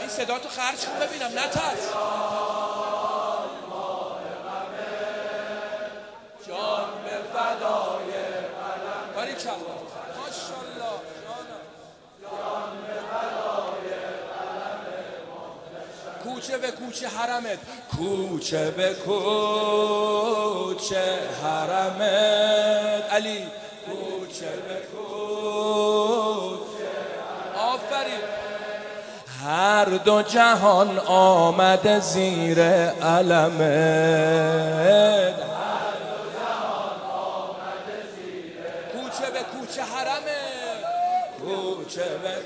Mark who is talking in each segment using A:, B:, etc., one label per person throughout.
A: این صدا تو خرج کن ببینم نترس. جان به فدای قلم. باریکلا ماشاءالله. جان به فدای قلم. کوچه به کوچه حرمت، کوچه به کوچه حرمت علی، کوچه به کوچه. آفرین. هر دو جهان آمده زیر علمت، کوچه به کوچه حرمت، کوچه به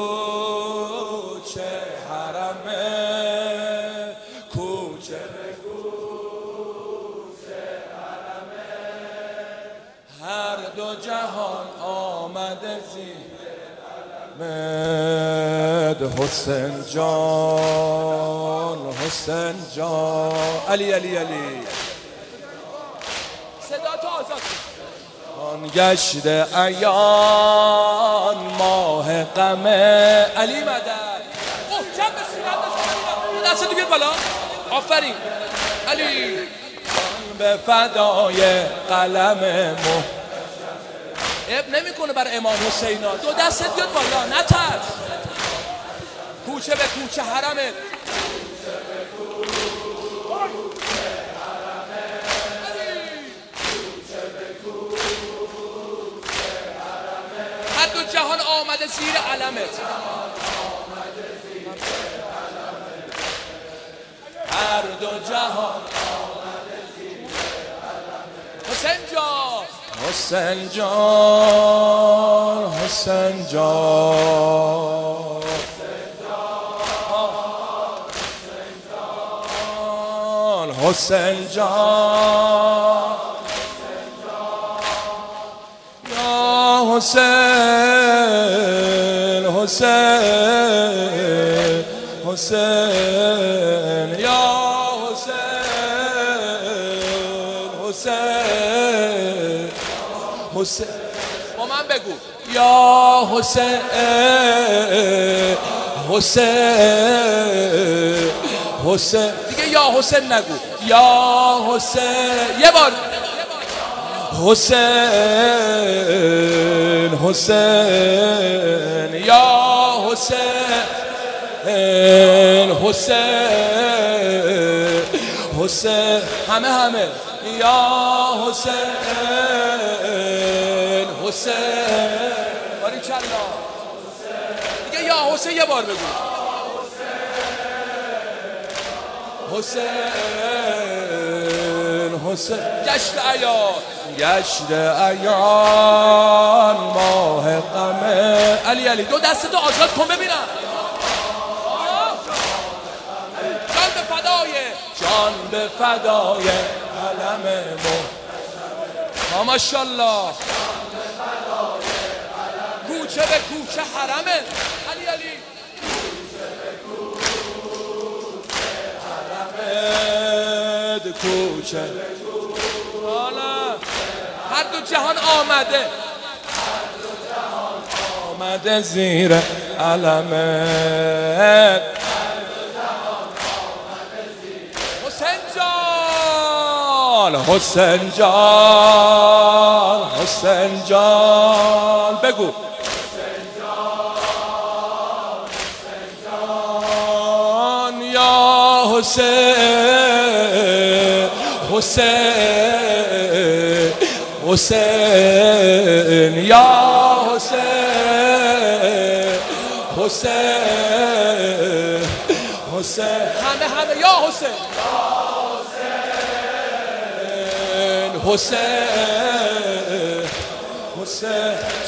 A: کوچه حرمت، کوچه به کوچه حرمت. هر دو جهان آمده زیر حسین جان، حسین جان. علی علی علی. صدا تو آزاد آن گشت ایان ماه غمه. علی مدد. اوه جنب سینت دست تو بیار بالا. آفرین علی. جان به فدای قلم مو. اب نمیکنه برای امام حسینا. دو دستت بیاد بالا نترس. کوچه به کوچه حرمت، هر دو جهان آمده زیر علمت، هر دو جهان آمده زیر علمت. حسین جان، حسین جان، حسین جان، حسین جان، یا حسین، حسین، حسین، یا حسین، حسین، حسین. با من بگو یا حسین، حسین، حسین. دیگه یا حسین نگو، یا حسین. یه بار حسین، حسین، یا حسین، حسین، حسین. همه یا حسین، حسین. باریکلا. دیگه یا حسین یه بار بگو. حسین، حسین. گشت ایان، گشت ایان ماه غمه. علی علی. دو دستتو آزاد کن ببینم. جان به فدای، جان به فدای علم مو. ماشاءالله. کوچه به کوچه حرمه. علی علی. کوچه هر دو جهان آمده، آمده زیر علمت. حسین جان، حسین جان، حسین جان. بگو حسین جان، یا حسین، حسین، حسین، یا حسین، حسین، حسین. همه یا حسین، حسین، حسین، حسین.